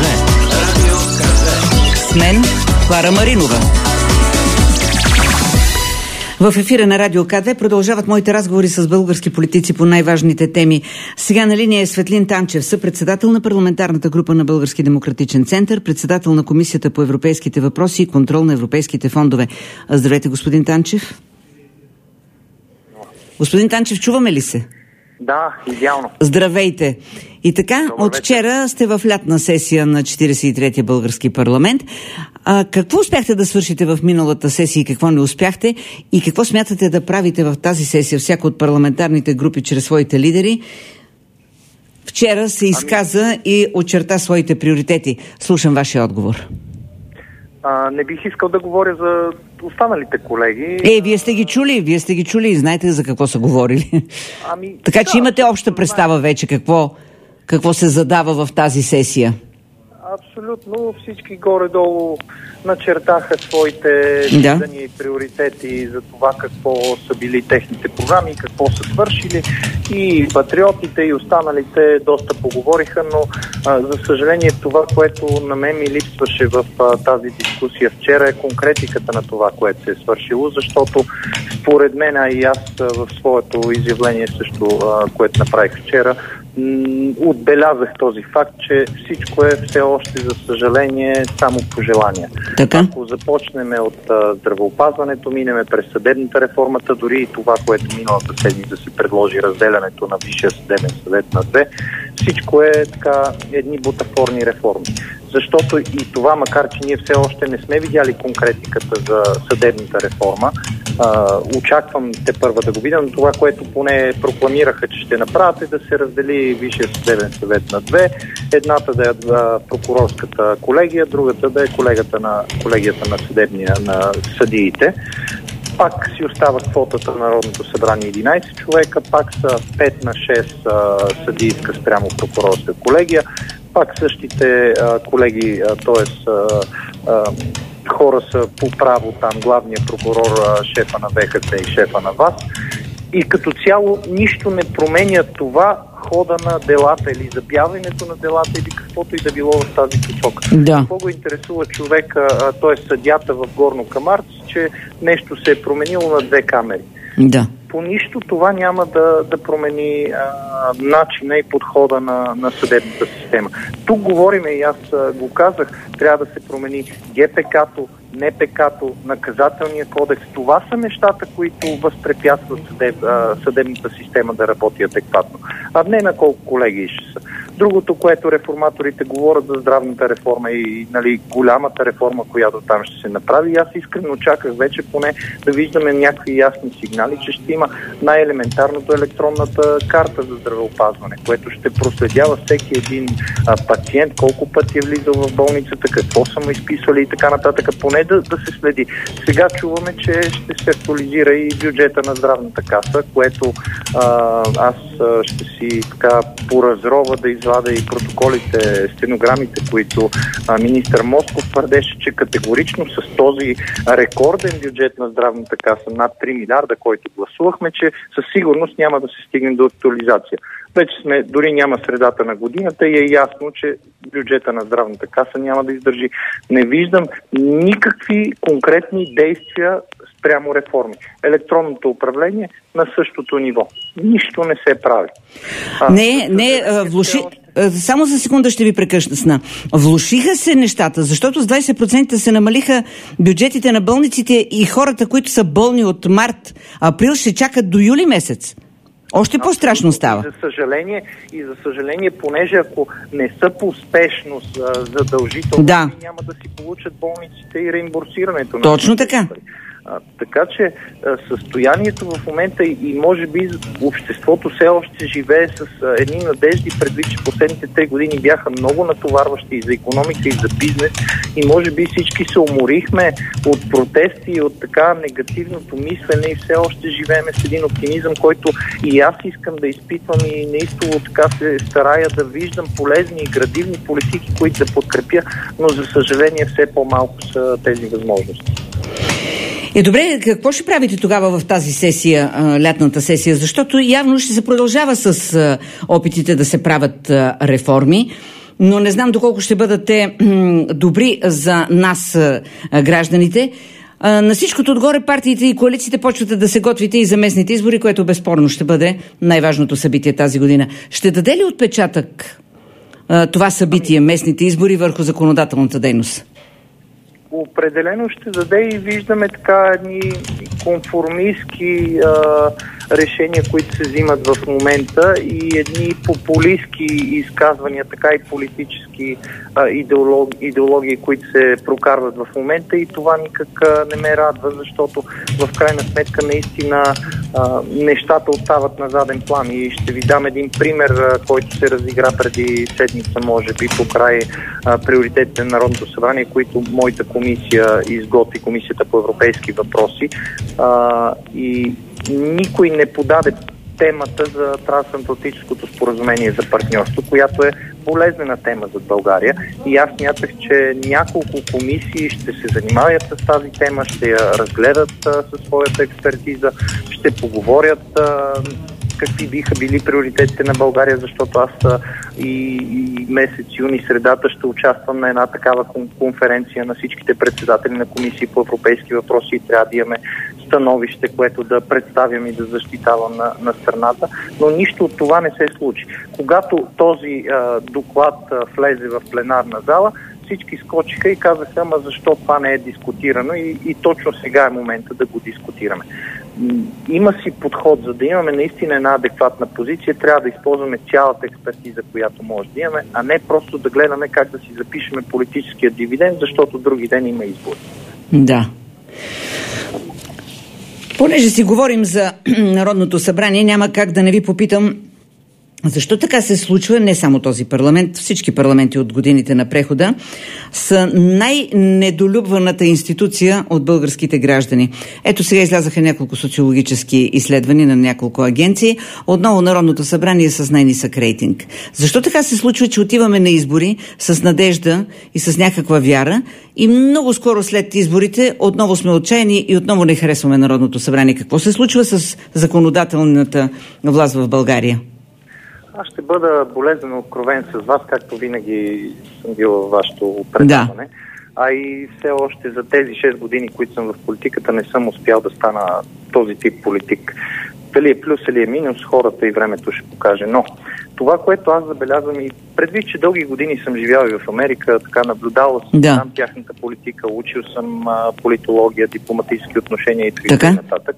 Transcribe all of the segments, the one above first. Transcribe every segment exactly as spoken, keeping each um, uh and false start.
Радио КЗ. С мен Клара Маринова. В ефира на Радио КЗ продължават моите разговори с български политици по най-важните теми. Сега на линия е Светлин Танчев, съпредседател на парламентарната група на Български демократичен център, председател на Комисията по европейските въпроси и контрол на европейските фондове. Здравейте, господин Танчев. Господин Танчев, чуваме ли се? Да, идеално. Здравейте. И така, Добър от вчера сте в лятна сесия на четиридесет и третия български парламент. А, какво успяхте да свършите в миналата сесия и какво не успяхте? И какво смятате да правите в тази сесия, всяка от парламентарните групи чрез своите лидери? Вчера се изказа ами... и очерта своите приоритети. Слушам вашия отговор. А, не бих искал да говоря за останалите колеги. Е, вие сте ги чули, вие сте ги чули и знаете за какво са говорили. Ами, така да, че имате обща представа вече какво, какво се задава в тази сесия. Абсолютно всички горе-долу начертаха своите виждания да. и приоритети за това какво са били техните програми, какво са свършили, и патриотите и останалите доста поговориха, но а, за съжаление това, което на мен ми липсваше в а, тази дискусия вчера, е конкретиката на това, което се е свършило, защото според мен, а и аз а, в своето изявление също, а, което направих вчера, отбелязах този факт, че всичко е все още, за съжаление, само пожелания. Така? Ако започнем от а, здравеопазването, минеме през съдебната реформата, дори и това, което миналата седмица се предложи, разделянето на Висшия съдебен съвет на две, всичко е така едни бутафорни реформи. Защото и това, макар че ние все още не сме видяли конкретиката за съдебната реформа, а, очаквам те първа да го видя, но това, което поне прокламираха, че ще направят, е да се раздели Висшия съдебен съвет на две. Едната да е прокурорската колегия, другата да е колегата на колегията на съдебния на съдиите. Пак си остава квотата на Народното събрание единайсет човека, пак са пет на шест а, съдийска спрямо прокурорска колегия, пак същите а, колеги, т.е. хора са по право там, главният прокурор, а, шефа на ВХС и шефа на ВАС. И като цяло нищо не променя това хода на делата или забяването на делата или каквото и да било в тази посока. Да. Какво го интересува човека, т.е. съдията в Горно Камарц, че нещо се е променило на две камери? Да. По нищо това няма да, да промени а, начина и подхода на, на съдебната система. Тук говорим, и аз а, го казах, трябва да се промени ГПК-то, НПК-то, наказателния кодекс. Това са нещата, които възпрепятстват съдеб, а, съдебната система да работи адекватно. А не на колко колеги ще са. Другото, което реформаторите говорят за здравната реформа и, нали, голямата реформа, която там ще се направи, аз искрено очаквах вече поне да виждаме някакви ясни сигнали, че ще има най-елементарното електронната карта за здравеопазване, което ще проследява всеки един а, пациент, колко пъти е влизал в болницата, какво са му изписвали и така нататък, поне да, да се следи. Сега чуваме, че ще се актуализира и бюджета на здравната каса, което а, аз а, ще си така поразрова да извада и протоколите, стенограмите, които а, министър Москов твърдеше, че категорично с този рекорден бюджет на здравната каса над три милиарда, който гласувахме, че със сигурност няма да се стигне до актуализация. Вече сме, дори няма средата на годината и е ясно, че бюджета на здравната каса няма да издържи. Не виждам никакви конкретни действия спрямо реформи. Електронното управление на същото ниво. Нищо не се прави. А, не, не, а, влуши... Само за секунда ще ви прекъсна. Влушиха се нещата, защото с двайсет процента се намалиха бюджетите на болниците и хората, които са болни от март, април, ще чакат до юли месец. Още по-страшно става. И за съжаление, и за съжаление, понеже ако не са по спешност задължително, да, няма да си получат болниците и реимбурсирането. Точно така. А, така че а, състоянието в момента и, и може би обществото все още живее с а, едни надежди, предвид, че последните три години бяха много натоварващи и за икономика, и за бизнес, и може би всички се уморихме от протести и от така негативното мислене и все още живееме с един оптимизъм, който и аз искам да изпитвам и неистово така се старая да виждам полезни и градивни политики, които да подкрепя, но за съжаление все по-малко са тези възможности. Е, добре, какво ще правите тогава в тази сесия, лятната сесия? Защото явно ще се продължава с опитите да се правят реформи. но не знам доколко ще бъдат те добри за нас, гражданите. На всичкото отгоре партиите и коалициите почват да се готвите и за местните избори, което безспорно ще бъде най-важното събитие тази година. Ще даде ли отпечатък това събитие, местните избори, върху законодателната дейност? Определено ще даде и виждаме така едни конформистки а, решения, които се взимат в момента и едни популистки изказвания, така и политически а, идеологи, идеологии, които се прокарват в момента и това никак а, не ме радва, защото в крайна сметка наистина а, нещата остават на заден план и ще ви дам един пример, а, който се разигра преди седмица, може би, по край а, приоритетите на Народното събрание, които моята комисия изготви, Комисията по европейски въпроси а, и никой не подаде темата за трансатлантическото споразумение за партньорство, която е болезнена тема за България и аз смятах, че няколко комисии ще се занимават с тази тема, ще я разгледат а, със своята експертиза, ще поговорят а, какви биха били приоритетите на България, защото аз а, и, и месец юни средата ще участвам на една такава конференция на всичките председатели на комисии по европейски въпроси и трябва да имаме становище, което да представям и да защитавам на, на страната, но нищо от това не се случи. Когато този а, доклад а, влезе в пленарна зала, всички скочиха и казаха, ама защо това не е дискутирано и, и точно сега е момента да го дискутираме. Има си подход, за да имаме наистина една адекватна позиция, трябва да използваме цялата експертиза, която може да имаме, а не просто да гледаме как да си запишеме политическия дивиденд, защото други ден има избор. Да. Понеже си говорим за Народното събрание, няма как да не ви попитам защо така се случва, не само този парламент, всички парламенти от годините на прехода са най-недолюбваната институция от българските граждани. Ето сега излязаха няколко социологически изследвания на няколко агенции. Отново Народното събрание с най-нисък рейтинг. Защо така се случва, че отиваме на избори с надежда и с някаква вяра и много скоро след изборите отново сме отчаяни и отново не харесваме Народното събрание? Какво се случва с законодателната власт в България? Аз ще бъда болезнено откровен с вас, както винаги съм бил във вашето предаване. Да. А и все още за тези шест години, които съм в политиката, не съм успял да стана този тип политик. Дали е плюс или е минус, хората и времето ще покаже. Но това, което аз забелязвам и предвид, че дълги години съм живял и в Америка, така наблюдавал съм да. там тяхната политика, учил съм а, политология, дипломатически отношения и така нататък.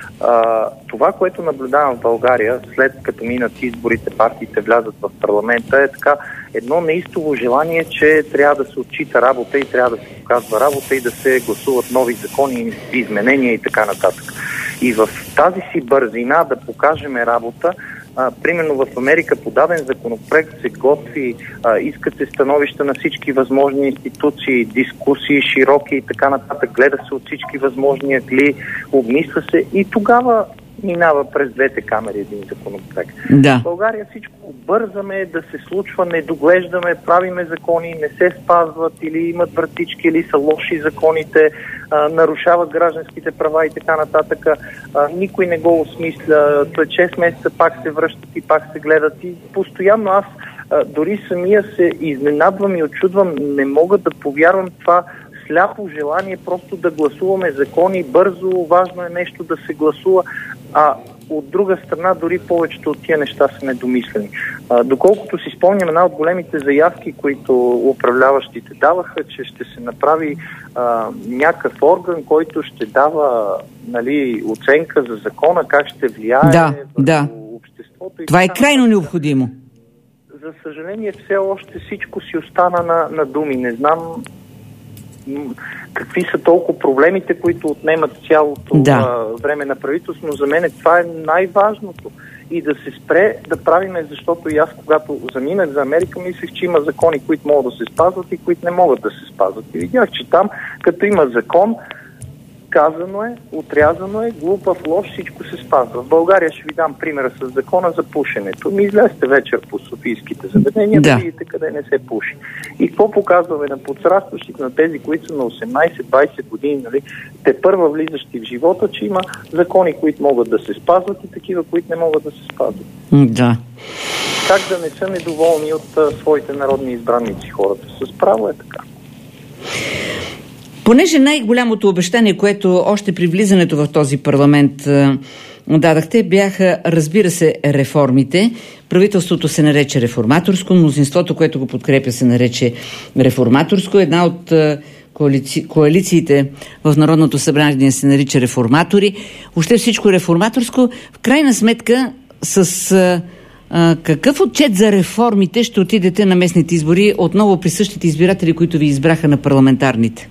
Uh, това, което наблюдавам в България, след като минат изборите, партиите влязат в парламента, е така едно неистово желание, че трябва да се отчита работа и трябва да се показва работа и да се гласуват нови закони, изменения и така нататък. И в тази си бързина да покажем работа, А, примерно в Америка подаден законопроект се готви, а, искат се становища на всички възможни институции, дискусии широки и така нататък, гледа се от всички възможни ъгли, обмисля се и тогава минава през двете камери един законопроект. Да. В България всичко бързаме да се случва, не доглеждаме, правиме закони, не се спазват или имат вратички, или са лоши законите, а, нарушават гражданските права и така нататък. А, никой не го осмисля. След шест месеца пак се връщат и пак се гледат. И постоянно аз а, дори самия се изненадвам и очудвам. Не мога да повярвам това сляпо желание просто да гласуваме закони бързо, важно е нещо да се гласува, а от друга страна дори повечето от тия неща са недомислени. А, доколкото си спомням, една от големите заявки, които управляващите даваха, че ще се направи а, някакъв орган, който ще дава, нали, оценка за закона, как ще влияе да, върху да. обществото. И това е крайно необходимо. За съжаление, все още всичко си остана на, на думи. Не знам какви са толкова проблемите, които отнемат цялото да. а, време на правителство, но за мен това е най-важното. И да се спре да правиме, защото и аз, когато заминах за Америка, мислех, че има закони, които могат да се спазват и които не могат да се спазват. И видях, че там, като има закон, казано е, отрязано е, глупав, лош, всичко се спазва. В България ще ви дам примера с закона за пушенето. Ми излезте вечер по софийските заведения, да, да видите къде не се пуши. И какво показваме на подрастващите, на тези, които са на осемнайсет-двайсет години, нали, те първа влизащи в живота, че има закони, които могат да се спазват и такива, които не могат да се спазват. Да. как да не са недоволни от а, своите народни избраници хората. С право е така. Понеже най-голямото обещание, което още при влизането в този парламент а, дадахте, бяха, разбира се, реформите. Правителството се нарече реформаторско, мнозинството, което го подкрепя, се нарече реформаторско. Една от а, коалици... коалициите в Народното събрание се нарича реформатори. Още всичко реформаторско. В крайна сметка, с а, а, какъв отчет за реформите ще отидете на местните избори отново при същите избиратели, които ви избраха на парламентарните?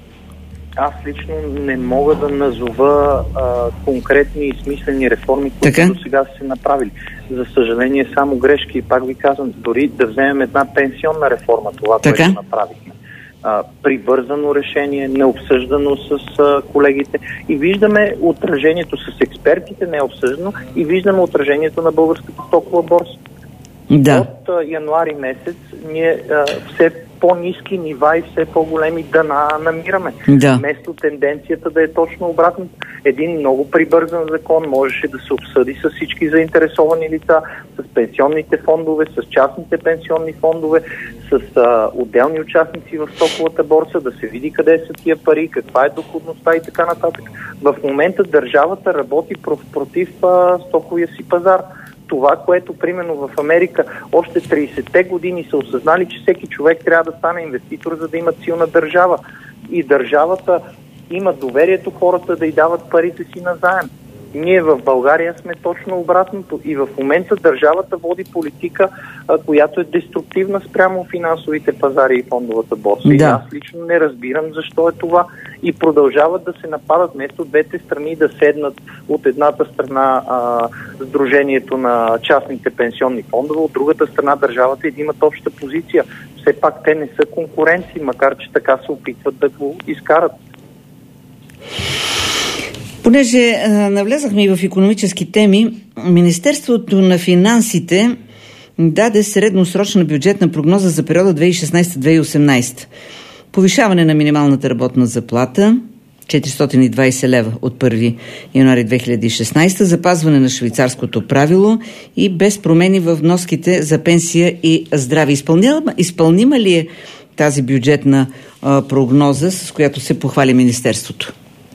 Аз лично не мога да назова а, конкретни и смислени реформи, които така? до сега са се направили. За съжаление, само грешки. И пак ви казвам, дори да вземем една пенсионна реформа, това, така? което направихме. А, прибързано решение, необсъждано с а, колегите. И виждаме отражението с експертите, не е обсъждано, и виждаме отражението на българската стокова борса. Да. От а, януари месец ние а, все по-ниски нива и все по-големи дъна намираме. Да. Вместо тенденцията да е точно обратно. Един много прибързан закон можеше да се обсъди с всички заинтересовани лица, с пенсионните фондове, с частните пенсионни фондове, с а, отделни участници в стоковата борса, да се види къде са тия пари, каква е доходността и така нататък. В момента държавата работи против а, стоковия си пазар. Това, което примерно в Америка още тридесетте години са осъзнали, че всеки човек трябва да стане инвеститор, за да има силна държава. И държавата има доверието хората да й дават парите си назаем. Ние в България сме точно обратното. И в момента държавата води политика, която е деструктивна спрямо финансовите пазари и фондовата борса. Да. И аз лично не разбирам защо е това. И продължават да се нападат вместо двете страни да седнат от едната страна а, Сдружението на частните пенсионни фондове, от другата страна държавата и да имат обща позиция. Все пак те не са конкуренции, макар че така се опитват да го изкарат. Понеже а, навлязахме и в икономически теми, Министерството на финансите даде средносрочна бюджетна прогноза за периода две хиляди и шестнадесета - две хиляди и осемнадесета. Повишаване на минималната работна заплата четиристотин и двадесет лева от първи януари две хиляди и шестнадесета, запазване на швейцарското правило и без промени в вноските за пенсия и здраве. Изпълнима, изпълнима ли е тази бюджетна а, прогноза, с която се похвали Министерството?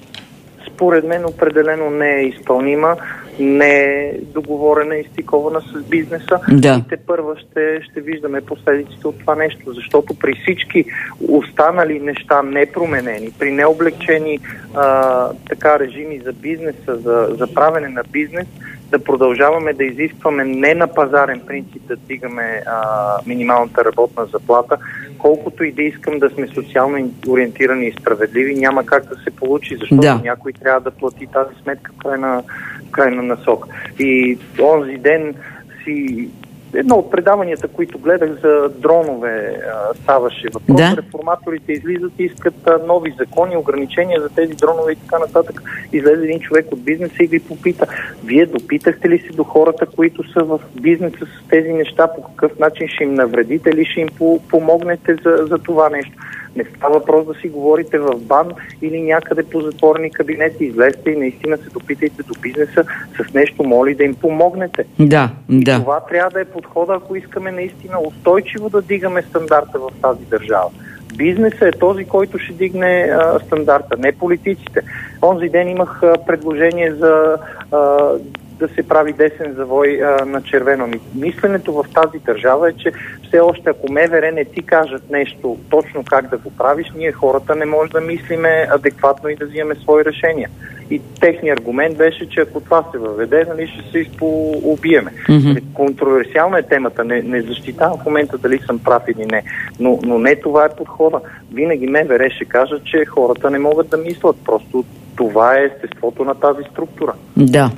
Според мен определено не е изпълнима, не е договорена и стикована с бизнеса. Да. И те първа ще, ще виждаме последиците от това нещо, защото при всички останали неща непроменени, при необлегчени а, така режими за бизнеса, за, за правене на бизнес, да продължаваме да изискваме не на пазарен принцип да стигаме а, минималната работна заплата, колкото и да искам да сме социално ориентирани и справедливи, няма как да се получи, защото да. някой трябва да плати тази сметка в крайна, в крайна насока. И онзи ден си... Едно от предаванията, които гледах за дронове, ставаше въпрос. Да. Реформаторите излизат и искат а, нови закони, ограничения за тези дронове и така нататък. Излезе един човек от бизнеса и ги попита: вие допитахте ли се до хората, които са в бизнеса с тези неща, по какъв начин ще им навредите или ще им помогнете за, за това нещо? Не става въпрос да си говорите в БАН или някъде по затворени кабинети. Излезте и наистина се допитайте до бизнеса с нещо, моли да им помогнете. Да, да. И това трябва да е подхода, ако искаме наистина устойчиво да дигаме стандарта в тази държава. Бизнесът е този, който ще дигне а, стандарта, не политиците. Онзи ден имах а, предложение за а, да се прави десен завой а, на червено. Мисленето в тази държава е, че все още ако МВР не ти кажат нещо точно как да го правиш, ние хората не може да мислиме адекватно и да взимаме свои решения. И техният аргумент беше, че ако това се въведе, нали, ще се изпоубиеме. Mm-hmm. Контроверсиална е темата, не, не защитавам в момента дали съм прав или не, но, но не това е подхода. Винаги МВР ще кажа, че хората не могат да мислят, просто това е естеството на тази структура. Да.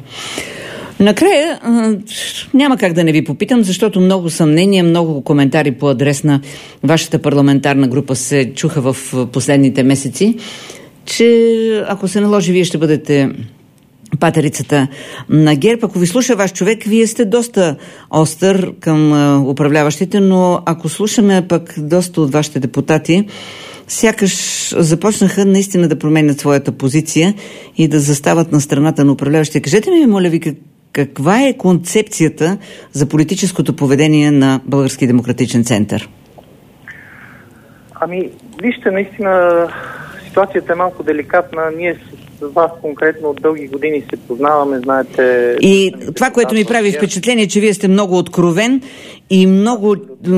Накрая няма как да не ви попитам, защото много съмнения, много коментари по адрес на вашата парламентарна група се чуха в последните месеци, че ако се наложи, вие ще бъдете патерицата на ГЕРБ. Ако ви слуша ваш човек, вие сте доста остър към управляващите, но ако слушаме пък доста от вашите депутати, сякаш започнаха наистина да променят своята позиция и да застават на страната на управляващите. Кажете ми, моля ви, каква е концепцията за политическото поведение на Български демократичен център? Ами, вижте, наистина ситуацията е малко деликатна. Ние с вас конкретно от дълги години се познаваме, знаете... И това, което ми прави впечатление, е, че вие сте много откровен и много,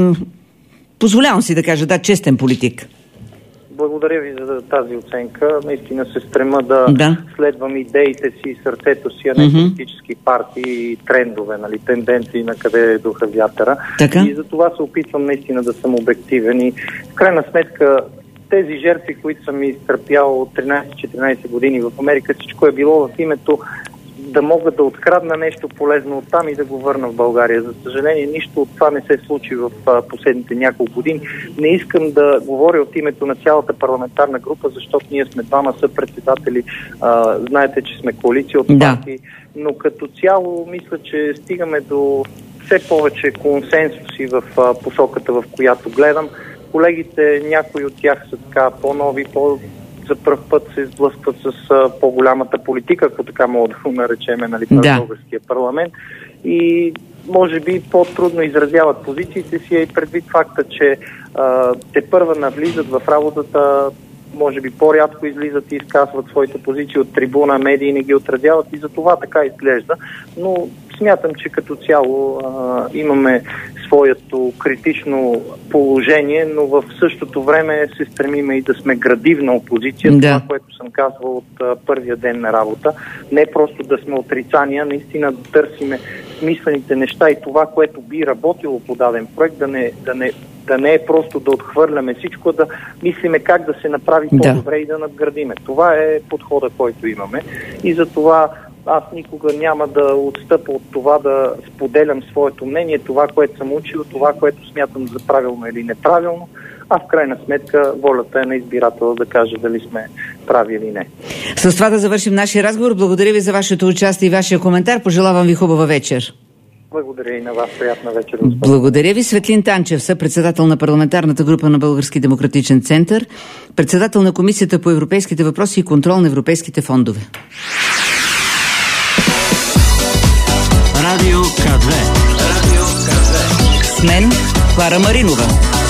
позволявам си да кажа, да, честен политик. Благодаря ви за тази оценка. Наистина се стрема да, да. следвам идеите си и сърцето си, а не mm-hmm. политически партии и трендове, нали, тенденции на къде е духа вятъра. Така? И за това се опитвам наистина да съм обективен. И в крайна сметка тези жертви, които съм изтърпял от тринайсет-четиринайсет години в Америка, всичко е било в името да мога да открадна нещо полезно оттам и да го върна в България. За съжаление, нищо от това не се случи в а, последните няколко години. Не искам да говоря от името на цялата парламентарна група, защото ние сме двама съпредседатели. А, знаете, че сме коалиция от партии, да. Но като цяло мисля, че стигаме до все повече консенсуси в а, посоката, в която гледам. Колегите, някои от тях са така по-нови, по за пръв път се сблъскват с а, по-голямата политика, ако така мога да го наречеме, нали, в да. Българския парламент. И може би по-трудно изразяват позициите си, и предвид факта, че а, те първа навлизат в работата, може би по-рядко излизат и изказват своите позиции от трибуна, медии не ги отразяват и за това така изглежда. Но смятам, че като цяло а, имаме своето критично положение, но в същото време се стремиме и да сме градивна опозиция. Да. Това, което съм казвал от а, първия ден на работа. Не просто да сме отрицания, наистина да търсиме смислените неща и това, което би работило по даден проект, да не, да не, да не е просто да отхвърляме всичко, да мислиме как да се направи да. по-добре и да надградиме. Това е подхода, който имаме. И за това аз никога няма да отстъпя от това да споделям своето мнение, това, което съм учил, това, което смятам за правилно или неправилно, а в крайна сметка волята е на избирателя да каже дали сме прави или не. С това да завършим нашия разговор. Благодаря ви за вашето участие и вашия коментар. Пожелавам ви хубава вечер. Благодаря и на вас. Приятна вечер. Благодаря ви. Светлин Танчев, съпредседател на парламентарната група на Български демократичен център, председател на Комисията по европейските въпроси и контрол на европейските фондове. Радио К две. Радио К две. С мен Клара Маринова.